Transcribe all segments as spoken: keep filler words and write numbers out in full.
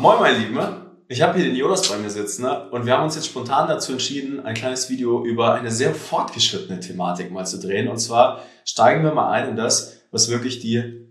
Moin meine Lieben, ich habe hier den Jonas bei mir sitzen, ne? Und wir haben uns jetzt spontan dazu entschieden, ein kleines Video über eine sehr fortgeschrittene Thematik mal zu drehen. Und zwar steigen wir mal ein in das, was wirklich die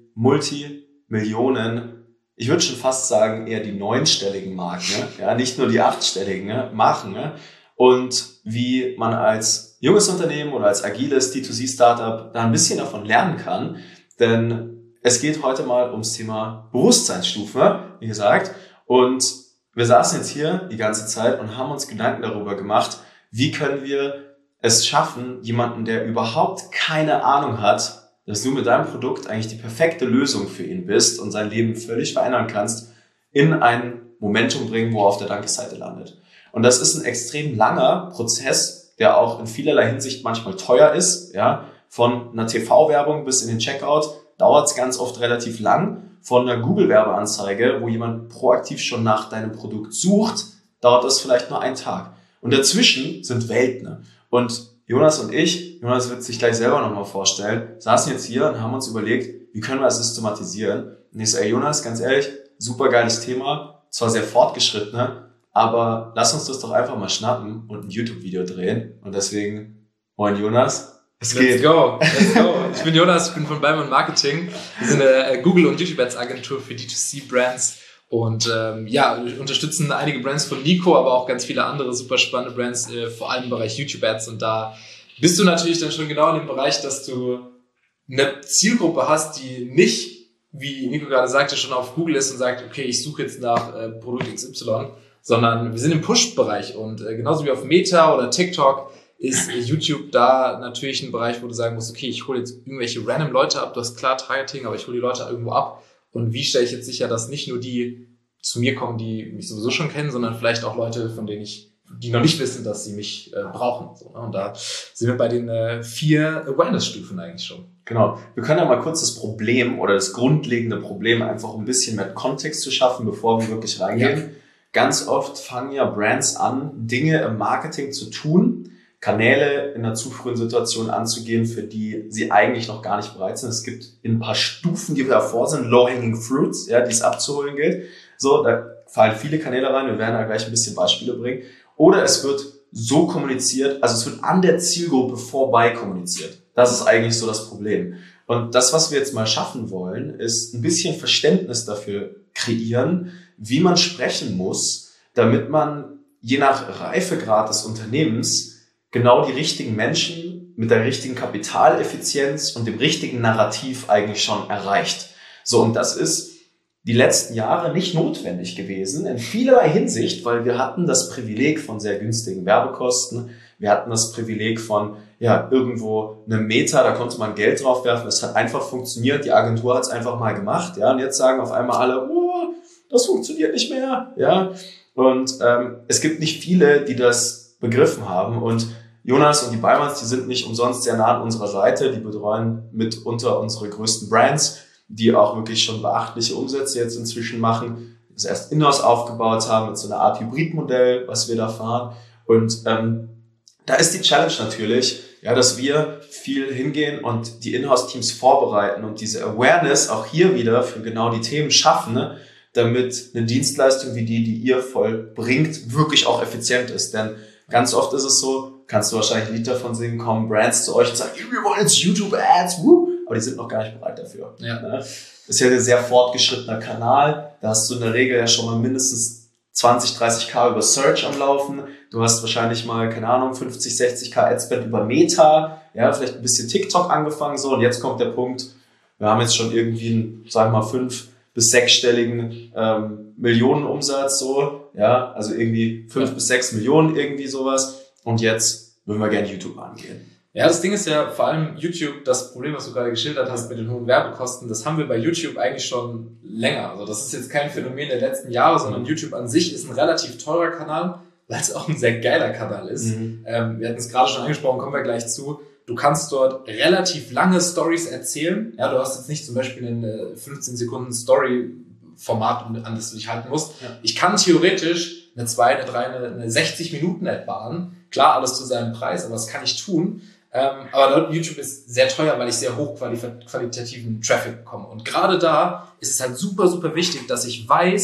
Multimillionen, ich würde schon fast sagen eher die neunstelligen Marken, ne? Ja, nicht nur die achtstelligen, ne? Machen, ne? Und wie man als junges Unternehmen oder als agiles D zwei C-Startup da ein bisschen davon lernen kann. Denn es geht heute mal ums Thema Bewusstseinsstufe, wie gesagt. Und wir saßen jetzt hier die ganze Zeit und haben uns Gedanken darüber gemacht, wie können wir es schaffen, jemanden, der überhaupt keine Ahnung hat, dass du mit deinem Produkt eigentlich die perfekte Lösung für ihn bist und sein Leben völlig verändern kannst, in ein Momentum bringen, wo er auf der Danke-Seite landet. Und das ist ein extrem langer Prozess, der auch in vielerlei Hinsicht manchmal teuer ist. Ja, von einer T V-Werbung bis in den Checkout dauert es ganz oft relativ lang. Von einer Google-Werbeanzeige, wo jemand proaktiv schon nach deinem Produkt sucht, dauert das vielleicht nur einen Tag. Und dazwischen sind Welten. Und Jonas und ich, Jonas wird sich gleich selber nochmal vorstellen, saßen jetzt hier und haben uns überlegt, wie können wir das systematisieren. Und ich so, ey Jonas, ganz ehrlich, super geiles Thema, zwar sehr fortgeschritten, aber lass uns das doch einfach mal schnappen und ein YouTube-Video drehen. Und deswegen, moin Jonas. Es geht. Let's go, let's go. Ich bin Jonas, ich bin von Beimann Marketing. Wir sind eine Google- und YouTube-Ads-Agentur für D zwei C-Brands und ähm, ja, wir unterstützen einige Brands von Nico, aber auch ganz viele andere super spannende Brands, äh, vor allem im Bereich YouTube-Ads. Und da bist du natürlich dann schon genau in dem Bereich, dass du eine Zielgruppe hast, die nicht, wie Nico gerade sagte, schon auf Google ist und sagt, okay, ich suche jetzt nach äh, Produkt X Y, sondern wir sind im Push-Bereich und äh, genauso wie auf Meta oder TikTok ist YouTube da natürlich ein Bereich, wo du sagen musst, okay, ich hole jetzt irgendwelche random Leute ab, du hast klar Targeting, aber ich hole die Leute irgendwo ab. Und wie stelle ich jetzt sicher, dass nicht nur die zu mir kommen, die mich sowieso schon kennen, sondern vielleicht auch Leute, von denen ich, die noch nicht wissen, dass sie mich äh, brauchen. So, ne? Und da sind wir bei den äh, vier Awareness-Stufen eigentlich schon. Genau. Wir können ja mal kurz das Problem oder das grundlegende Problem einfach ein bisschen mehr Kontext zu schaffen, bevor wir wirklich reingehen. Ja. Ganz oft fangen ja Brands an, Dinge im Marketing zu tun, Kanäle in einer zu frühen Situation anzugehen, für die sie eigentlich noch gar nicht bereit sind. Es gibt in ein paar Stufen, die wir davor sind, Low-Hanging Fruits, ja, die es abzuholen gilt. So, da fallen viele Kanäle rein. Wir werden da gleich ein bisschen Beispiele bringen. Oder es wird so kommuniziert, also es wird an der Zielgruppe vorbei kommuniziert. Das ist eigentlich so das Problem. Und das, was wir jetzt mal schaffen wollen, ist ein bisschen Verständnis dafür kreieren, wie man sprechen muss, damit man je nach Reifegrad des Unternehmens genau die richtigen Menschen mit der richtigen Kapitaleffizienz und dem richtigen Narrativ eigentlich schon erreicht. So, und das ist die letzten Jahre nicht notwendig gewesen, in vielerlei Hinsicht, weil wir hatten das Privileg von sehr günstigen Werbekosten, wir hatten das Privileg von, ja, irgendwo einem Meta, da konnte man Geld drauf werfen, das hat einfach funktioniert, die Agentur hat es einfach mal gemacht, ja, und jetzt sagen auf einmal alle, oh, das funktioniert nicht mehr, ja, und ähm, es gibt nicht viele, die das begriffen haben. Und Jonas und die Beimanns, die sind nicht umsonst sehr nah an unserer Seite. Die betreuen mitunter unsere größten Brands, die auch wirklich schon beachtliche Umsätze jetzt inzwischen machen, das erst in-house aufgebaut haben mit so einer Art Hybridmodell, was wir da fahren. Und ähm, da ist die Challenge natürlich, ja, dass wir viel hingehen und die Inhouse-Teams vorbereiten und diese Awareness auch hier wieder für genau die Themen schaffen, ne, damit eine Dienstleistung wie die, die ihr vollbringt, wirklich auch effizient ist. Denn ganz oft ist es so, kannst du wahrscheinlich ein Lied davon singen, kommen Brands zu euch und sagen, wir wollen jetzt YouTube-Ads, woo! Aber die sind noch gar nicht bereit dafür. Ja. Das ist ja ein sehr fortgeschrittener Kanal, da hast du in der Regel ja schon mal mindestens zwanzig, dreißig K über Search am Laufen, du hast wahrscheinlich mal, keine Ahnung, fünfzig, sechzig K Adspend über Meta, ja, vielleicht ein bisschen TikTok angefangen, so, und jetzt kommt der Punkt, wir haben jetzt schon irgendwie einen, sagen wir mal, fünf- bis sechsstelligen ähm, Millionenumsatz, so, ja, also irgendwie fünf ja. bis sechs Millionen, irgendwie sowas. Und jetzt würden wir gerne YouTube angehen. Ja, das Ding ist ja vor allem YouTube, das Problem, was du gerade geschildert hast mit den hohen Werbekosten, das haben wir bei YouTube eigentlich schon länger. Also das ist jetzt kein Phänomen der letzten Jahre, sondern mhm. YouTube an sich ist ein relativ teurer Kanal, weil es auch ein sehr geiler Kanal ist. Mhm. Ähm, wir hatten es gerade schon angesprochen, kommen wir gleich zu. Du kannst dort relativ lange Stories erzählen. Ja, du hast jetzt nicht zum Beispiel ein fünfzehn Sekunden Story-Format, an das du dich halten musst. Ja. Ich kann theoretisch eine zwei, eine drei, eine sechzig Minuten Ad bahnen. Klar, alles zu seinem Preis, aber das kann ich tun. Ähm, aber YouTube ist sehr teuer, weil ich sehr hochqualitativen Traffic bekomme. Und gerade da ist es halt super, super wichtig, dass ich weiß,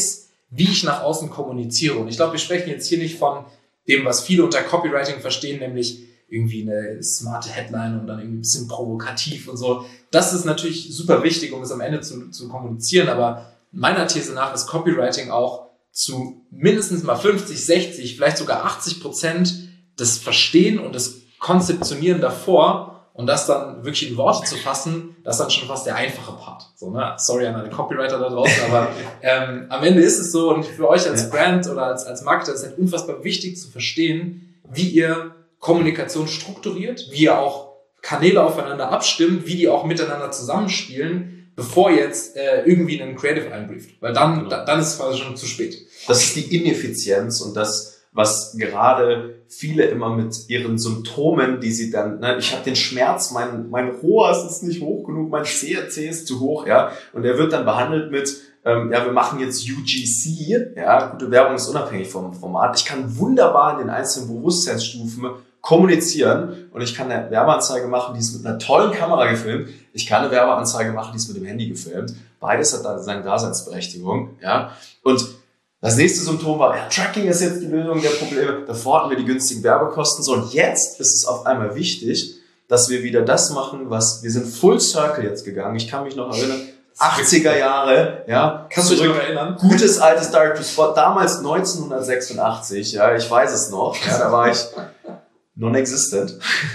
wie ich nach außen kommuniziere. Und ich glaube, wir sprechen jetzt hier nicht von dem, was viele unter Copywriting verstehen, nämlich irgendwie eine smarte Headline und dann irgendwie ein bisschen provokativ und so. Das ist natürlich super wichtig, um es am Ende zu, zu kommunizieren, aber meiner These nach ist Copywriting auch zu mindestens mal fünfzig, sechzig, vielleicht sogar achtzig Prozent das Verstehen und das Konzeptionieren davor und das dann wirklich in Worte zu fassen, das ist dann schon fast der einfache Part. So, ne? Sorry an alle Copywriter da draußen, aber ähm, am Ende ist es so und für euch als Brand oder als, als Marketer ist es halt unfassbar wichtig zu verstehen, wie ihr Kommunikation strukturiert, wie ihr auch Kanäle aufeinander abstimmt, wie die auch miteinander zusammenspielen, bevor jetzt äh, irgendwie einen Creative einbrieft. Weil dann, genau. da, dann ist es quasi schon zu spät. Das ist die Ineffizienz und das, was gerade viele immer mit ihren Symptomen, die sie dann, ne, ich habe den Schmerz, mein mein R O A S ist nicht hoch genug, mein C R C ist zu hoch, ja, und der wird dann behandelt mit, ähm, ja, wir machen jetzt U G C, ja, gute Werbung ist unabhängig vom Format. Ich kann wunderbar in den einzelnen Bewusstseinsstufen kommunizieren und ich kann eine Werbeanzeige machen, die ist mit einer tollen Kamera gefilmt. Ich kann eine Werbeanzeige machen, die ist mit dem Handy gefilmt. Beides hat da seine Daseinsberechtigung, ja. Und das nächste Symptom war, ja, Tracking ist jetzt die Lösung der Probleme. Davor hatten wir die günstigen Werbekosten. So, und jetzt ist es auf einmal wichtig, dass wir wieder das machen, was, wir sind Full Circle jetzt gegangen. Ich kann mich noch erinnern, achtziger Jahre, ja. Kannst du dich noch erinnern? Gutes altes Direct to Spot, damals neunzehnhundertsechsundachtzig, ja, ich weiß es noch. Ja, da war ich non-existent.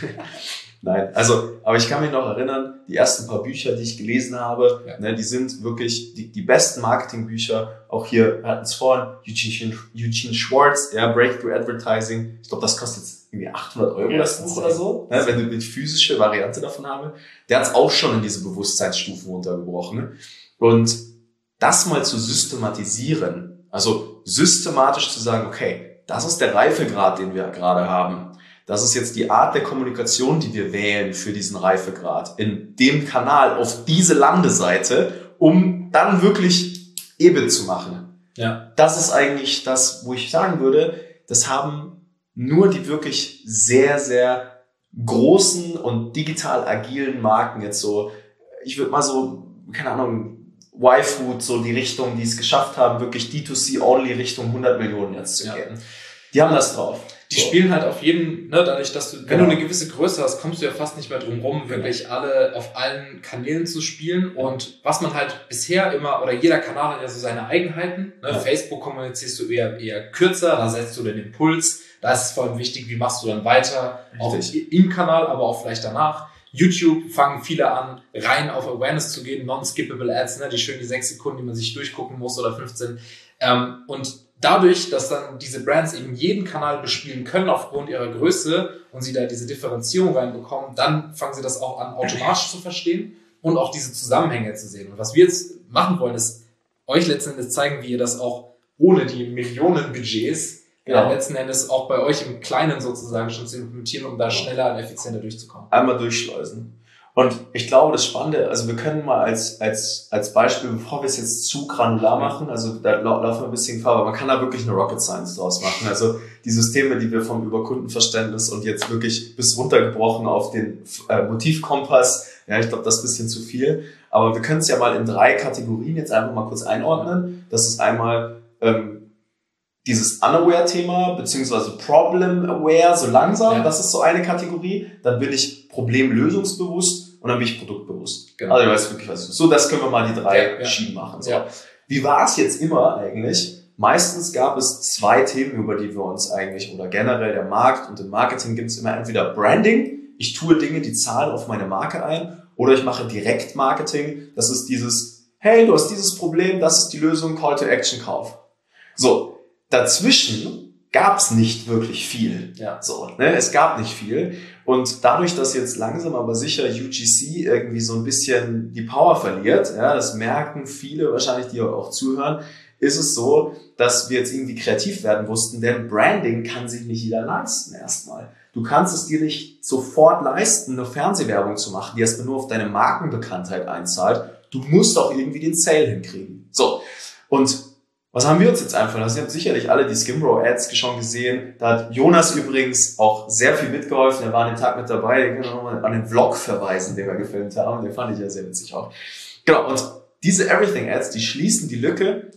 Nein, also, aber ich kann mich noch erinnern, die ersten paar Bücher, die ich gelesen habe, ja. ne, die sind wirklich die, die besten Marketingbücher. Auch hier, wir hatten es vorhin, Eugene, Eugene Schwartz, ja, Breakthrough Advertising. Ich glaube, das kostet jetzt irgendwie achthundert Euro das Buch oder so, ne, wenn du die physische Variante davon habe. Der hat es auch schon in diese Bewusstseinsstufen runtergebrochen. Ne? Und das mal zu systematisieren, also systematisch zu sagen, okay, das ist der Reifegrad, den wir gerade haben. Das ist jetzt die Art der Kommunikation, die wir wählen für diesen Reifegrad in dem Kanal auf diese Landeseite, um dann wirklich E B I T zu machen. Ja. Das ist eigentlich das, wo ich sagen würde, das haben nur die wirklich sehr, sehr großen und digital agilen Marken jetzt so, ich würde mal so, keine Ahnung, Y-Food, so die Richtung, die es geschafft haben, wirklich D zwei C-only Richtung hundert Millionen jetzt zu ja. gehen. Die haben das drauf. Die so. Spielen halt auf jeden, ne, dadurch, dass du, wenn genau. du eine gewisse Größe hast, kommst du ja fast nicht mehr drum rum, wirklich genau. alle auf allen Kanälen zu spielen. Und was man halt bisher immer, oder jeder Kanal hat ja so seine Eigenheiten. Ne? Ja. Facebook kommunizierst du eher, eher kürzer, da setzt du den Impuls. Da ist es vor allem wichtig, wie machst du dann weiter, Richtig. Auch im Kanal, aber auch vielleicht danach. YouTube fangen viele an, rein auf Awareness zu gehen, non-skippable Ads, ne, die schönen die sechs Sekunden, die man sich durchgucken muss oder fünfzehn. Ähm, und dadurch, dass dann diese Brands eben jeden Kanal bespielen können aufgrund ihrer Größe und sie da diese Differenzierung reinbekommen, dann fangen sie das auch an, automatisch zu verstehen und auch diese Zusammenhänge zu sehen. Und was wir jetzt machen wollen, ist euch letzten Endes zeigen, wie ihr das auch ohne die Millionenbudgets genau. äh, letzten Endes auch bei euch im Kleinen sozusagen schon zu implementieren, um da schneller und effizienter durchzukommen. Einmal durchschleusen. Und ich glaube, das Spannende, also wir können mal als als als Beispiel, bevor wir es jetzt zu granular machen, also da laufen wir ein bisschen Gefahr, aber man kann da wirklich eine Rocket Science draus machen. Also die Systeme, die wir vom Überkundenverständnis und jetzt wirklich bis runtergebrochen auf den äh, Motivkompass, ja, ich glaube, das ist ein bisschen zu viel. Aber wir können es ja mal in drei Kategorien jetzt einfach mal kurz einordnen. Das ist einmal ähm, dieses Unaware-Thema, beziehungsweise Problem-Aware, so langsam, ja. das ist so eine Kategorie. Dann bin ich problemlösungsbewusst. Und dann bin ich produktbewusst. Genau. Also ich weiß wirklich, was ist. So, das können wir mal die drei ja, ja. Schienen machen. So. Ja. Wie war es jetzt immer eigentlich? Meistens gab es zwei Themen, über die wir uns eigentlich, oder generell der Markt und im Marketing gibt es immer entweder Branding, ich tue Dinge, die zahlen auf meine Marke ein, oder ich mache Direktmarketing. Das ist dieses, hey, du hast dieses Problem, das ist die Lösung, Call to Action, Kauf. So, dazwischen gab es nicht wirklich viel. Ja. So, ne? Es gab nicht viel. Und dadurch, dass jetzt langsam aber sicher U G C irgendwie so ein bisschen die Power verliert, ja, das merken viele wahrscheinlich, die auch zuhören, ist es so, dass wir jetzt irgendwie kreativ werden mussten, denn Branding kann sich nicht jeder leisten erstmal. Du kannst es dir nicht sofort leisten, eine Fernsehwerbung zu machen, die erstmal nur auf deine Markenbekanntheit einzahlt. Du musst auch irgendwie den Sale hinkriegen. So, und was haben wir uns jetzt einfallen lassen? Ihr habt sicherlich alle die Skimbro-Ads schon gesehen. Da hat Jonas übrigens auch sehr viel mitgeholfen. Er war an dem Tag mit dabei. Den können wir nochmal an den Vlog verweisen, den wir gefilmt haben. Den fand ich ja sehr witzig auch. Genau, und diese Everything-Ads, die schließen die Lücke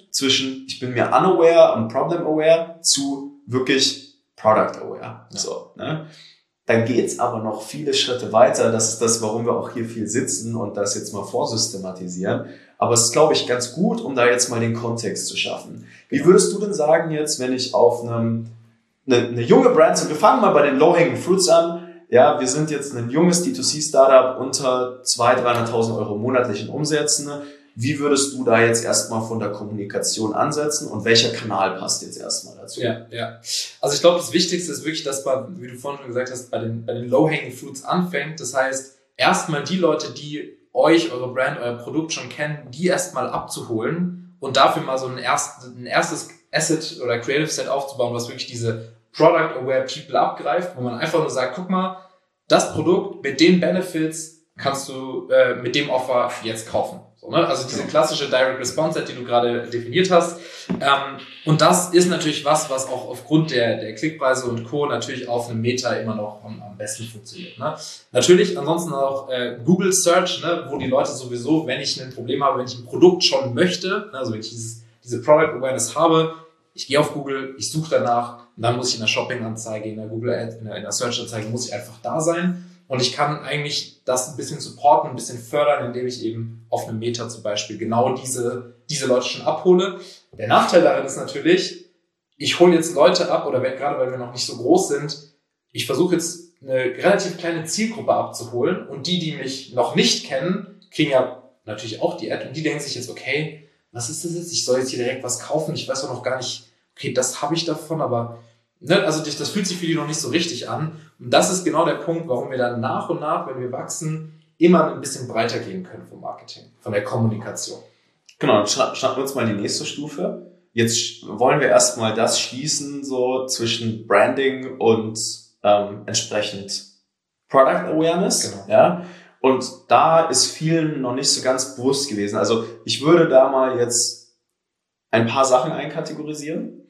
zwischen ich bin mir unaware und problem aware zu wirklich product aware. Ja. So, ne? Dann geht's aber noch viele Schritte weiter. Das ist das, warum wir auch hier viel sitzen und das jetzt mal vorsystematisieren. Aber es ist, glaube ich, ganz gut, um da jetzt mal den Kontext zu schaffen. Wie würdest du denn sagen jetzt, wenn ich auf einem, eine, eine junge Brand sind, wir fangen mal bei den Low-Hanging Fruits an. Ja, wir sind jetzt ein junges D zwei C-Startup unter zweihunderttausend, dreihunderttausend Euro monatlichen Umsätzen. Wie würdest du da jetzt erstmal von der Kommunikation ansetzen und welcher Kanal passt jetzt erstmal dazu? Ja, ja. Also ich glaube, das Wichtigste ist wirklich, dass man, wie du vorhin schon gesagt hast, bei den, bei den Low-Hanging Fruits anfängt. Das heißt, erstmal die Leute, die euch, eure Brand, euer Produkt schon kennen, die erstmal abzuholen und dafür mal so ein, erst, ein erstes Asset oder Creative Set aufzubauen, was wirklich diese Product-Aware People abgreift, wo man einfach nur sagt, guck mal, das Produkt mit den Benefits kannst du äh, mit dem Offer jetzt kaufen. So, ne? Also diese klassische Direct Response Set, die du gerade definiert hast. Ähm, und das ist natürlich was, was auch aufgrund der, der Klickpreise und Co. natürlich auf einem Meta immer noch am, am besten funktioniert. Ne? Natürlich ansonsten auch äh, Google Search, ne? Wo die Leute sowieso, wenn ich ein Problem habe, wenn ich ein Produkt schon möchte, ne? Also wenn ich dieses, diese Product Awareness habe, ich gehe auf Google, ich suche danach und dann muss ich in der Shopping-Anzeige, in der Google Ad, in der, in der Search-Anzeige muss ich einfach da sein. Und ich kann eigentlich das ein bisschen supporten, ein bisschen fördern, indem ich eben auf einem Meta zum Beispiel genau diese, diese Leute schon abhole. Der Nachteil darin ist natürlich, ich hole jetzt Leute ab, oder gerade weil wir noch nicht so groß sind, ich versuche jetzt eine relativ kleine Zielgruppe abzuholen und die, die mich noch nicht kennen, kriegen ja natürlich auch die Ad und die denken sich jetzt, okay, was ist das jetzt? Ich soll jetzt hier direkt was kaufen, ich weiß auch noch gar nicht, okay, das habe ich davon, aber ne, also das fühlt sich für die noch nicht so richtig an. Und das ist genau der Punkt, warum wir dann nach und nach, wenn wir wachsen, immer ein bisschen breiter gehen können vom Marketing, von der Kommunikation. Genau, dann schnappen wir uns mal die nächste Stufe. Jetzt wollen wir erstmal das schließen, so zwischen Branding und ähm, entsprechend Product Awareness. Genau. Ja. Und da ist vielen noch nicht so ganz bewusst gewesen. Also ich würde da mal jetzt ein paar Sachen einkategorisieren.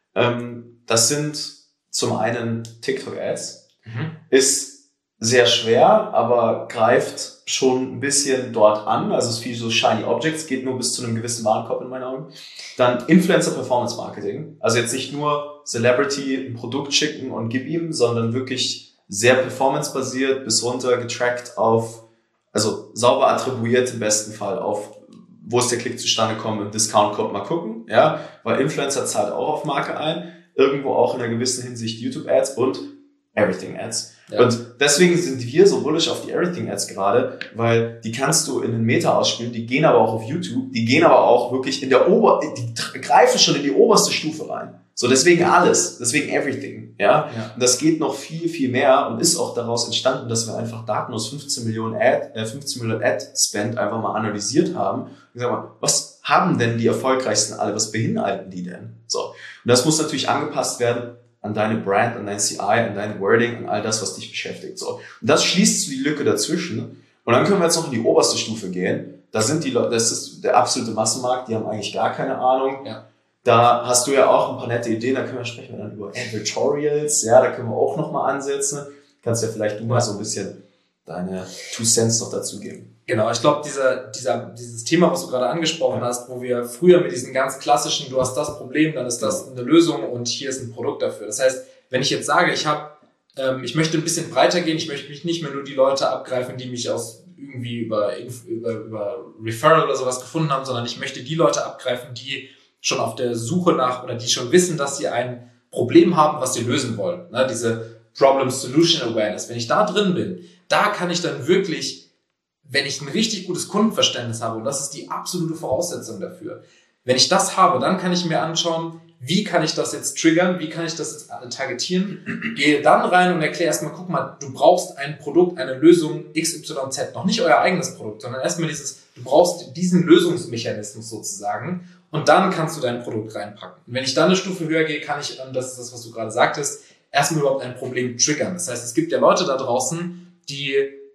Ähm, das sind zum einen TikTok-Ads. Mhm. Ist sehr schwer, aber greift schon ein bisschen dort an. Also es ist viel so Shiny Objects, geht nur bis zu einem gewissen Warenkorb in meinen Augen. Dann Influencer Performance Marketing. Also jetzt nicht nur Celebrity ein Produkt schicken und gib ihm, sondern wirklich sehr performance-basiert bis runter getrackt auf, also sauber attribuiert im besten Fall auf, wo ist der Klick zustande gekommen, im Discount-Code mal gucken, ja, weil Influencer zahlt auch auf Marke ein, irgendwo auch in einer gewissen Hinsicht YouTube-Ads und Everything-Ads. Ja. Und deswegen sind wir so bullish auf die Everything-Ads gerade, weil die kannst du in den Meta ausspielen, die gehen aber auch auf YouTube, die gehen aber auch wirklich in der Ober, die greifen schon in die oberste Stufe rein. So, deswegen alles, deswegen Everything, ja? Ja. Und das geht noch viel, viel mehr und ist auch daraus entstanden, dass wir einfach Daten aus fünfzehn Millionen Ad, äh, fünfzehn Millionen Ad-Spend einfach mal analysiert haben. Und gesagt mal, was haben denn die erfolgreichsten alle, was beinhalten die denn? So. Und das muss natürlich angepasst werden an deine Brand, an dein C I, an dein Wording, an all das, was dich beschäftigt, so. Und das schließt so die Lücke dazwischen. Und dann können wir jetzt noch in die oberste Stufe gehen. Da sind die Leute, das ist der absolute Massenmarkt, die haben eigentlich gar keine Ahnung. Ja. Da hast du ja auch ein paar nette Ideen, da können wir sprechen wir dann über Advertorials, ja, da können wir auch nochmal ansetzen. Kannst ja vielleicht du mal so ein bisschen deine Two Cents noch dazu geben. Genau, ich glaube, dieser, dieser, dieses Thema, was du gerade angesprochen ja. hast, wo wir früher mit diesen ganz klassischen, du hast das Problem, dann ist das eine Lösung und hier ist ein Produkt dafür. Das heißt, wenn ich jetzt sage, ich habe, ähm, ich möchte ein bisschen breiter gehen, ich möchte mich nicht mehr nur die Leute abgreifen, die mich aus irgendwie über, über, über Referral oder sowas gefunden haben, sondern ich möchte die Leute abgreifen, die schon auf der Suche nach oder die schon wissen, dass sie ein Problem haben, was sie lösen wollen. Ne? Diese Problem-Solution-Awareness. Wenn ich da drin bin, da kann ich dann wirklich, wenn ich ein richtig gutes Kundenverständnis habe, und das ist die absolute Voraussetzung dafür, wenn ich das habe, dann kann ich mir anschauen, wie kann ich das jetzt triggern, wie kann ich das jetzt targetieren, gehe dann rein und erkläre erstmal, guck mal, du brauchst ein Produkt, eine Lösung X Y Z, noch nicht euer eigenes Produkt, sondern erstmal dieses, du brauchst diesen Lösungsmechanismus sozusagen, und dann kannst du dein Produkt reinpacken. Und wenn ich dann eine Stufe höher gehe, kann ich, das ist das, was du gerade sagtest, erstmal überhaupt ein Problem triggern. Das heißt, es gibt ja Leute da draußen, die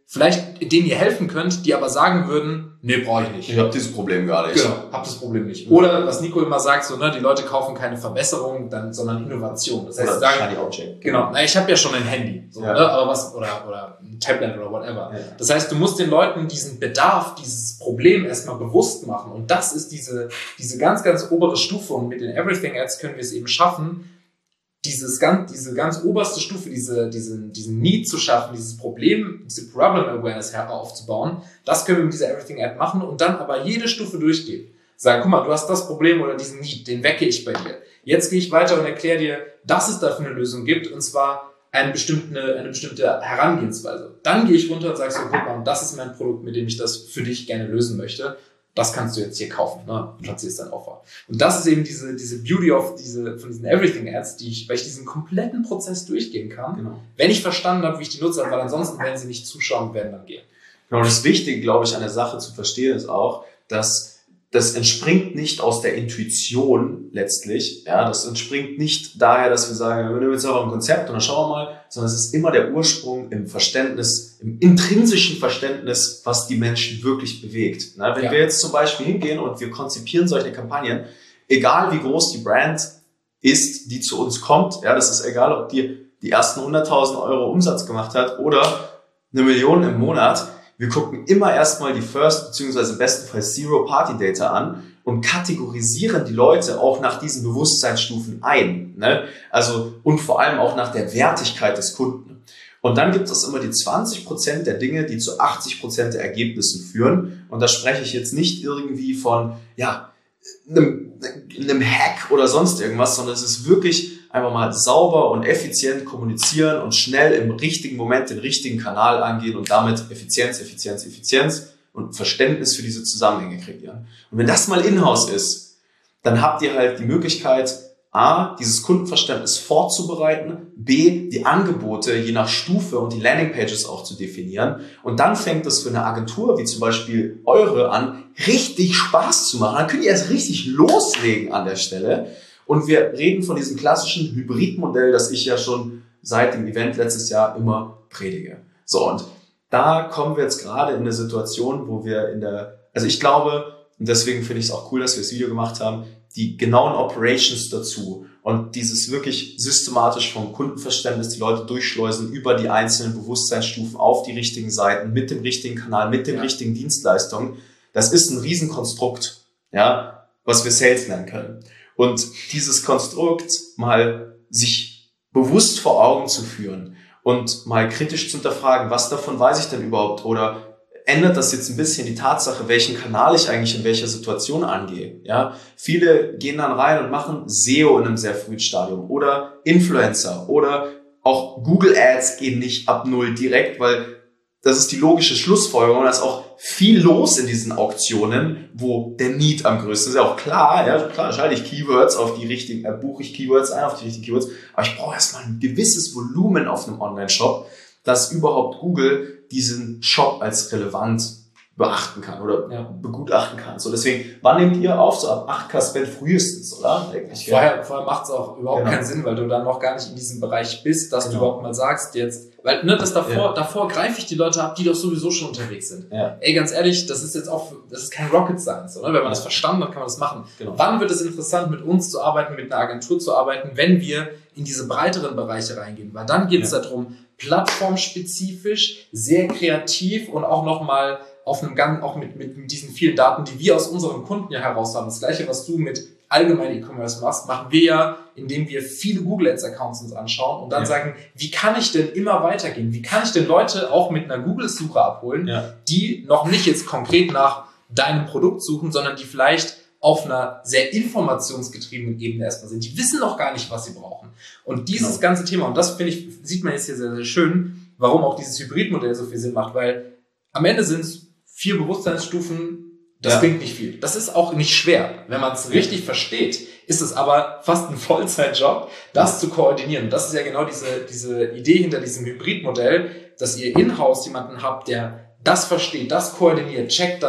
vielleicht denen ihr helfen könnt, die aber sagen würden, nee, brauche ich nicht. Ich habe dieses Problem gar nicht. Genau, hab das Problem nicht. Oder was Nico immer sagt, so, ne, die Leute kaufen keine Verbesserung, dann, sondern Innovation. Das heißt, oder sagen, Shiny Object. genau, na, ich habe ja schon ein Handy, so, ja. ne, aber was, oder, oder ein Tablet oder whatever. Ja. Das heißt, du musst den Leuten diesen Bedarf, dieses Problem erstmal bewusst machen. Und das ist diese, diese ganz, ganz obere Stufe. Und mit den Everything Ads können wir es eben schaffen, dieses ganz, diese ganz oberste Stufe, diese, diesen, diesen Need zu schaffen, dieses Problem, diese Problem Awareness aufzubauen, das können wir mit dieser Everything Ad machen und dann aber jede Stufe durchgehen. Sagen, guck mal, du hast das Problem oder diesen Need, den wecke ich bei dir. Jetzt gehe ich weiter und erkläre dir, dass es dafür eine Lösung gibt und zwar eine bestimmte, eine bestimmte Herangehensweise. Dann gehe ich runter und sage so, guck mal, das ist mein Produkt, mit dem ich das für dich gerne lösen möchte. Das kannst du jetzt hier kaufen, ne? Platzierst dein Offer. Und das ist eben diese, diese Beauty of diese, von diesen Everything Ads, die ich, weil ich diesen kompletten Prozess durchgehen kann, genau. Wenn ich verstanden habe, wie ich die nutze, weil ansonsten werden sie nicht zuschauen, werden dann gehen. Genau, das Wichtige, glaube ich, an der Sache zu verstehen ist auch, dass das entspringt nicht aus der Intuition letztlich, ja, das entspringt nicht daher, dass wir sagen, wir nehmen jetzt aber ein Konzept und dann schauen wir mal, sondern es ist immer der Ursprung im Verständnis, im intrinsischen Verständnis, was die Menschen wirklich bewegt. Na, wenn ja. wir jetzt zum Beispiel hingehen und wir konzipieren solche Kampagnen, egal wie groß die Brand ist, die zu uns kommt, ja, das ist egal, ob die die ersten hunderttausend Euro Umsatz gemacht hat oder eine Million im Monat, wir gucken immer erstmal die First, beziehungsweise im besten Fall Zero-Party-Data an und kategorisieren die Leute auch nach diesen Bewusstseinsstufen ein. Ne? Also, und vor allem auch nach der Wertigkeit des Kunden. Und dann gibt es immer die zwanzig Prozent der Dinge, die zu achtzig Prozent der Ergebnissen führen. Und da spreche ich jetzt nicht irgendwie von, ja, einem, einem Hack oder sonst irgendwas, sondern es ist wirklich einfach mal sauber und effizient kommunizieren und schnell im richtigen Moment den richtigen Kanal angehen und damit Effizienz, Effizienz, Effizienz und Verständnis für diese Zusammenhänge kreieren. Und wenn das mal in-house ist, dann habt ihr halt die Möglichkeit, A, dieses Kundenverständnis vorzubereiten, B, die Angebote je nach Stufe und die Landingpages auch zu definieren. Und dann fängt es für eine Agentur wie zum Beispiel eure an, richtig Spaß zu machen. Dann könnt ihr erst richtig loslegen an der Stelle. Und wir reden von diesem klassischen Hybridmodell, das ich ja schon seit dem Event letztes Jahr immer predige. So, und da kommen wir jetzt gerade in eine Situation, wo wir in der, also ich glaube, und deswegen finde ich es auch cool, dass wir das Video gemacht haben, die genauen Operations dazu und dieses wirklich systematisch vom Kundenverständnis die Leute durchschleusen über die einzelnen Bewusstseinsstufen auf die richtigen Seiten, mit dem richtigen Kanal, mit den ja. richtigen Dienstleistungen. Das ist ein Riesenkonstrukt, ja, was wir Sales nennen können. Und dieses Konstrukt mal sich bewusst vor Augen zu führen und mal kritisch zu hinterfragen, was davon weiß ich denn überhaupt? Oder ändert das jetzt ein bisschen die Tatsache, welchen Kanal ich eigentlich in welcher Situation angehe? Ja, viele gehen dann rein und machen S E O in einem sehr frühen Stadium oder Influencer oder auch Google Ads gehen nicht ab null direkt, weil das ist die logische Schlussfolgerung. Da ist auch viel los in diesen Auktionen, wo der Need am größten ist. Ist ja auch klar, ja, klar, schalte ich Keywords auf die richtigen, äh, buche ich Keywords ein auf die richtigen Keywords. Aber ich brauche erstmal ein gewisses Volumen auf einem Online-Shop, dass überhaupt Google diesen Shop als relevant beachten kann oder ja. begutachten kann. So, deswegen, wann nehmt ihr auf? So ab acht K Spend frühestens, oder? Eigentlich, vorher ja. vorher macht es auch überhaupt genau. keinen Sinn, weil du dann noch gar nicht in diesem Bereich bist, dass genau. du überhaupt mal sagst jetzt, weil ne, das davor, ja. davor greife ich die Leute ab, die doch sowieso schon unterwegs sind. Ja. Ey, ganz ehrlich, das ist jetzt auch, das ist kein Rocket Science, oder? Wenn man das verstanden hat, kann man das machen. Genau. Wann wird es interessant, mit uns zu arbeiten, mit einer Agentur zu arbeiten, wenn wir in diese breiteren Bereiche reingehen? Weil dann geht es ja. darum, plattformspezifisch, sehr kreativ und auch nochmal auf einem Gang, auch mit, mit diesen vielen Daten, die wir aus unseren Kunden ja heraus haben. Das Gleiche, was du mit allgemein E-Commerce machst, machen wir ja, indem wir viele Google Ads Accounts uns anschauen und dann ja. sagen, wie kann ich denn immer weitergehen? Wie kann ich denn Leute auch mit einer Google-Suche abholen, ja. die noch nicht jetzt konkret nach deinem Produkt suchen, sondern die vielleicht auf einer sehr informationsgetriebenen Ebene erstmal sind. Die wissen noch gar nicht, was sie brauchen. Und dieses genau. ganze Thema, und das finde ich, sieht man jetzt hier sehr, sehr schön, warum auch dieses Hybridmodell so viel Sinn macht, weil am Ende sind es vier Bewusstseinsstufen, das ja. klingt nicht viel. Das ist auch nicht schwer. Wenn man es richtig versteht, ist es aber fast ein Vollzeitjob, das zu koordinieren. Und das ist ja genau diese, diese Idee hinter diesem Hybridmodell, dass ihr in-house jemanden habt, der das versteht, das koordiniert, checkt, dass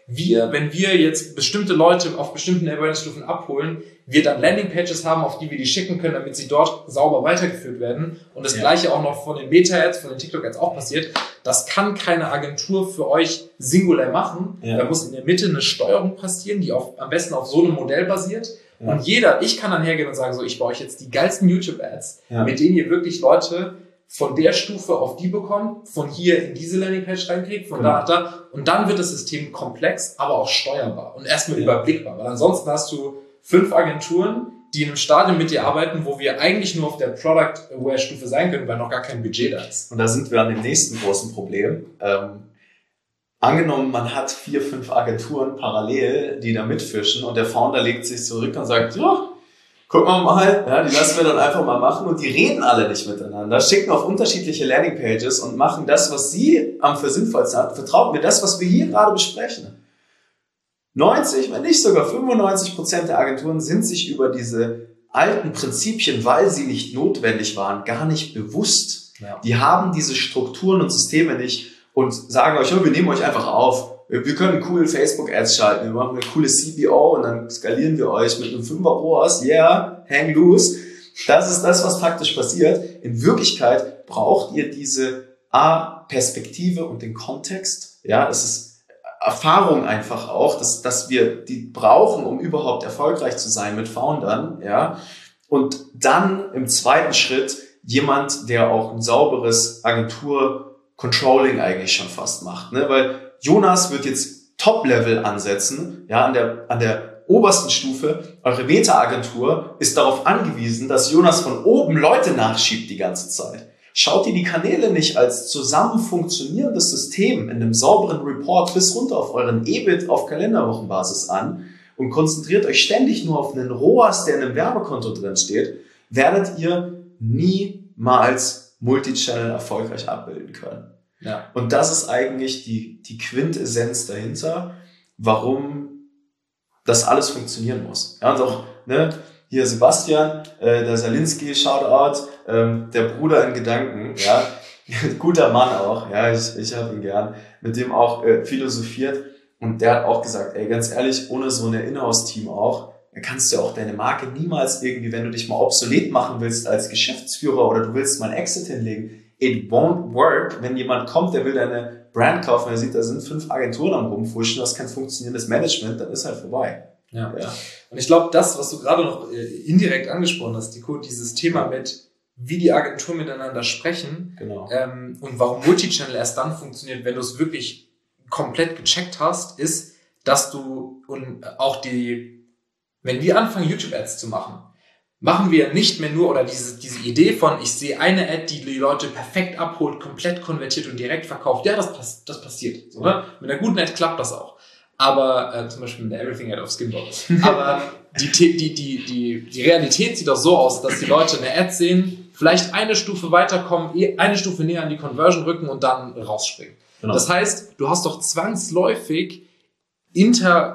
wir, wenn wir jetzt bestimmte Leute auf bestimmten Awareness-Stufen abholen, wir dann Landingpages haben, auf die wir die schicken können, damit sie dort sauber weitergeführt werden. Und das ja. Gleiche auch noch von den Meta-Ads, von den TikTok-Ads auch passiert. Das kann keine Agentur für euch singulär machen. Ja. Da muss in der Mitte eine Steuerung passieren, die auf, am besten auf so einem Modell basiert. Ja. Und jeder, ich kann dann hergehen und sagen, so, ich baue euch jetzt die geilsten YouTube-Ads, ja. mit denen ihr wirklich Leute von der Stufe auf die bekommt, von hier in diese Landingpage reinkriegt, von genau. da nach da. Und dann wird das System komplex, aber auch steuerbar und erstmal ja. überblickbar. Weil ansonsten hast du fünf Agenturen, die in einem Stadium mit dir arbeiten, wo wir eigentlich nur auf der Product-Aware-Stufe sein können, weil noch gar kein Budget da ist. Und da sind wir an dem nächsten großen Problem. Ähm, angenommen, man hat vier, fünf Agenturen parallel, die da mitfischen und der Founder legt sich zurück und sagt, ja, gucken wir mal, ja, die lassen wir dann einfach mal machen und die reden alle nicht miteinander, schicken auf unterschiedliche Landingpages und machen das, was sie am für sinnvollsten hat. Vertraut mir, das, was wir hier gerade besprechen. neunzig, wenn nicht sogar fünfundneunzig Prozent der Agenturen sind sich über diese alten Prinzipien, weil sie nicht notwendig waren, gar nicht bewusst. Ja. Die haben diese Strukturen und Systeme nicht und sagen euch, oh, wir nehmen euch einfach auf. Wir können cool Facebook-Ads schalten, wir machen eine coole C B O und dann skalieren wir euch mit einem fünfer R O A S, yeah, hang loose. Das ist das, was praktisch passiert. In Wirklichkeit braucht ihr diese A-Perspektive und den Kontext. Ja, es ist Erfahrung einfach auch, dass, dass wir die brauchen, um überhaupt erfolgreich zu sein mit Foundern. Ja, und dann im zweiten Schritt jemand, der auch ein sauberes Agentur-Controlling eigentlich schon fast macht, ne, weil Jonas wird jetzt Top-Level ansetzen, ja, an der, an der obersten Stufe. Eure Meta-Agentur ist darauf angewiesen, dass Jonas von oben Leute nachschiebt die ganze Zeit. Schaut ihr die Kanäle nicht als zusammen funktionierendes System in einem sauberen Report bis runter auf euren E B I T auf Kalenderwochenbasis an und konzentriert euch ständig nur auf einen R O A S, der in einem Werbekonto drin steht, werdet ihr niemals Multichannel erfolgreich abbilden können. Ja. Und das ist eigentlich die, die Quintessenz dahinter, warum das alles funktionieren muss. Ja, und auch, ne, hier Sebastian, äh, der Salinski, Shoutout, ähm, der Bruder in Gedanken, ja, guter Mann auch, ja, ich, ich habe ihn gern, mit dem auch äh, philosophiert und der hat auch gesagt, ey, ganz ehrlich, ohne so ein Inhouse-Team auch, dann kannst du ja auch deine Marke niemals irgendwie, wenn du dich mal obsolet machen willst als Geschäftsführer oder du willst mal einen Exit hinlegen, it won't work, wenn jemand kommt, der will deine Brand kaufen, er sieht, da sind fünf Agenturen am rumfuschen, du hast kein funktionierendes Management, dann ist halt vorbei. Ja. ja. Und ich glaube, das, was du gerade noch äh, indirekt angesprochen hast, Nico, dieses Thema mit, wie die Agenturen miteinander sprechen, genau. ähm, und warum Multichannel erst dann funktioniert, wenn du es wirklich komplett gecheckt hast, ist, dass du und auch die, wenn wir anfangen, YouTube-Ads zu machen, machen wir nicht mehr nur, oder diese, diese Idee von, ich sehe eine Ad, die die Leute perfekt abholt, komplett konvertiert und direkt verkauft. Ja, das, pass, das passiert. So, ne? Mit einer guten Ad klappt das auch. Aber, äh, zum Beispiel mit der Everything Ad auf Skinball. Aber die, die, die, die, die Realität sieht doch so aus, dass die Leute eine Ad sehen, vielleicht eine Stufe weiterkommen, eine Stufe näher an die Conversion rücken und dann rausspringen. Genau. Das heißt, du hast doch zwangsläufig inter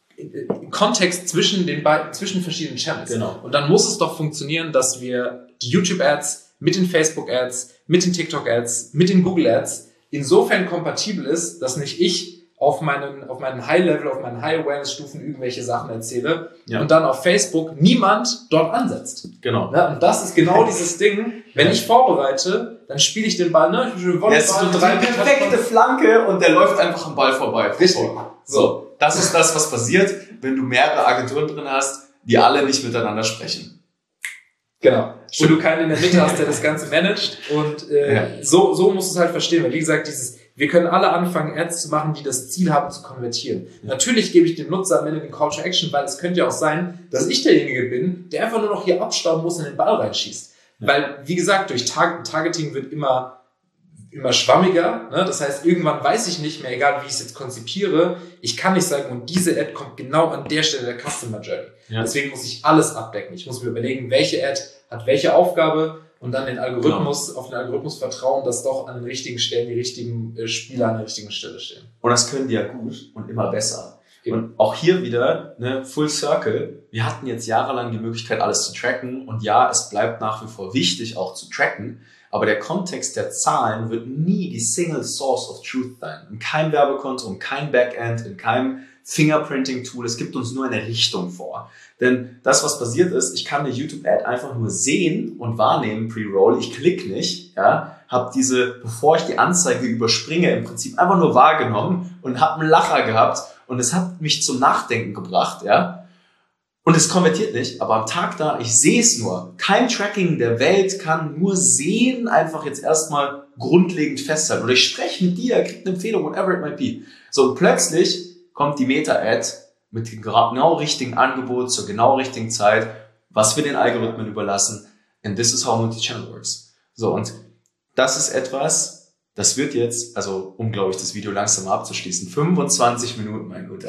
Kontext zwischen den beiden, zwischen verschiedenen Channels. Genau. Und dann muss es doch funktionieren, dass wir die YouTube-Ads mit den Facebook-Ads, mit den TikTok-Ads, mit den Google-Ads insofern kompatibel ist, dass nicht ich auf meinen, auf meinen High-Level, auf meinen High-Awareness-Stufen irgendwelche Sachen erzähle, ja, und dann auf Facebook niemand dort ansetzt. Genau. Ja, und das ist genau dieses Ding, wenn ich vorbereite, dann spiele ich den Ball, ne? Ich will Volleyball, das ist so drei perfekte Flanke und der läuft einfach am Ball vorbei. Richtig. So. Das ist das, was passiert, wenn du mehrere Agenturen drin hast, die alle nicht miteinander sprechen. Genau. Und du keinen in der Mitte hast, der das Ganze managt. Und äh, ja. so, so musst du es halt verstehen. Weil wie gesagt, dieses, wir können alle anfangen, Ads zu machen, die das Ziel haben, zu konvertieren. Ja. Natürlich gebe ich dem Nutzer am Ende den Call to Action, weil es könnte ja auch sein, dass ich derjenige bin, der einfach nur noch hier abstauben muss und den Ball reinschießt. Ja. Weil, wie gesagt, durch Tar- Targeting wird immer immer schwammiger, ne? Das heißt, irgendwann weiß ich nicht mehr, egal wie ich es jetzt konzipiere, ich kann nicht sagen, und diese Ad kommt genau an der Stelle der Customer Journey. Ja. Deswegen muss ich alles abdecken. Ich muss mir überlegen, welche Ad hat welche Aufgabe und dann den Algorithmus, genau, auf den Algorithmus vertrauen, dass doch an den richtigen Stellen die richtigen äh, Spieler an der richtigen Stelle stehen. Und das können die ja gut und immer besser. Eben. Und auch hier wieder, ne, Full Circle. Wir hatten jetzt jahrelang die Möglichkeit, alles zu tracken. Und ja, es bleibt nach wie vor wichtig, auch zu tracken. aber der Kontext der Zahlen wird nie die Single Source of Truth sein. In keinem Werbekonto, in keinem Backend, in keinem Fingerprinting-Tool. Es gibt uns nur eine Richtung vor. Denn das, was passiert ist, ich kann eine YouTube-Ad einfach nur sehen und wahrnehmen, Pre-Roll. Ich klicke nicht, ja, habe diese, bevor ich die Anzeige überspringe, im Prinzip einfach nur wahrgenommen und habe einen Lacher gehabt und es hat mich zum Nachdenken gebracht, ja. Und es konvertiert nicht, aber am Tag da, ich sehe es nur. Kein Tracking der Welt kann nur sehen, einfach jetzt erstmal grundlegend festhalten. Oder ich spreche mit dir, krieg eine Empfehlung, whatever it might be. So, und plötzlich kommt die Meta-Ad mit dem genau richtigen Angebot zur genau richtigen Zeit, was wir den Algorithmen überlassen. And this is how Multi-Channel works. So, und das ist etwas, das wird jetzt, also um, glaube ich, das Video langsam abzuschließen, fünfundzwanzig Minuten, mein Guter.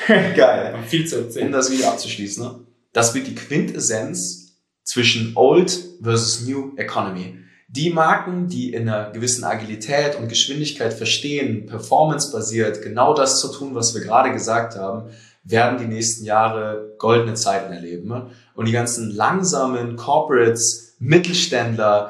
Geil. Viel zu erzählen. Um das Video abzuschließen, ne? Das wird die Quintessenz zwischen Old versus New Economy. Die Marken, die in einer gewissen Agilität und Geschwindigkeit verstehen, performance-basiert, genau das zu tun, was wir gerade gesagt haben, werden die nächsten Jahre goldene Zeiten erleben. Und die ganzen langsamen Corporates, Mittelständler,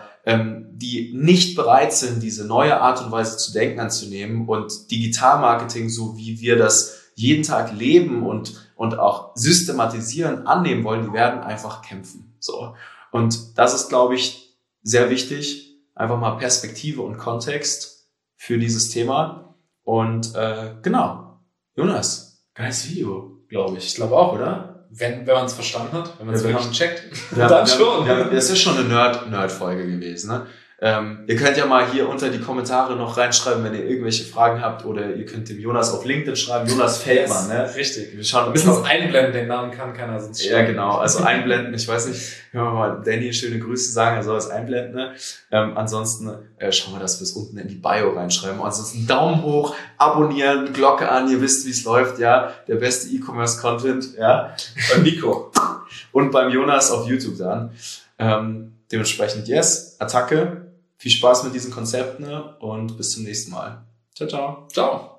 die nicht bereit sind, diese neue Art und Weise zu denken anzunehmen und Digitalmarketing, so wie wir das jeden Tag leben und, und auch systematisieren, annehmen wollen, die werden einfach kämpfen. So. Und das ist, glaube ich, sehr wichtig. Einfach mal Perspektive und Kontext für dieses Thema. Und äh, genau, Jonas, geiles Video, glaube ich. Ich glaube auch, oder? Wenn, wenn man es verstanden hat, wenn man es ja, wirklich haben, checkt, ja, dann ja, schon. Ja, das ist schon eine Nerd, Nerd-Folge gewesen. Ne? Ähm, ihr könnt ja mal hier unter die Kommentare noch reinschreiben, wenn ihr irgendwelche Fragen habt, oder ihr könnt dem Jonas auf LinkedIn schreiben, Jonas Feldmann. Ne? Richtig. Wir schauen, wir müssen es einblenden, den Namen kann keiner sonst schreiben. Ja, genau, also einblenden, ich weiß nicht, können wir mal Danny schöne Grüße sagen, er soll es einblenden. Ne? Ähm, ansonsten äh, schauen wir, dass wir es unten in die Bio reinschreiben. Ansonsten Daumen hoch, abonnieren, Glocke an, ihr wisst, wie es läuft, ja, der beste E-Commerce-Content, ja. Beim Nico. Und beim Jonas auf YouTube dann. Ähm, dementsprechend, yes, Attacke. Viel Spaß mit diesen Konzepten und bis zum nächsten Mal. Ciao, ciao. Ciao.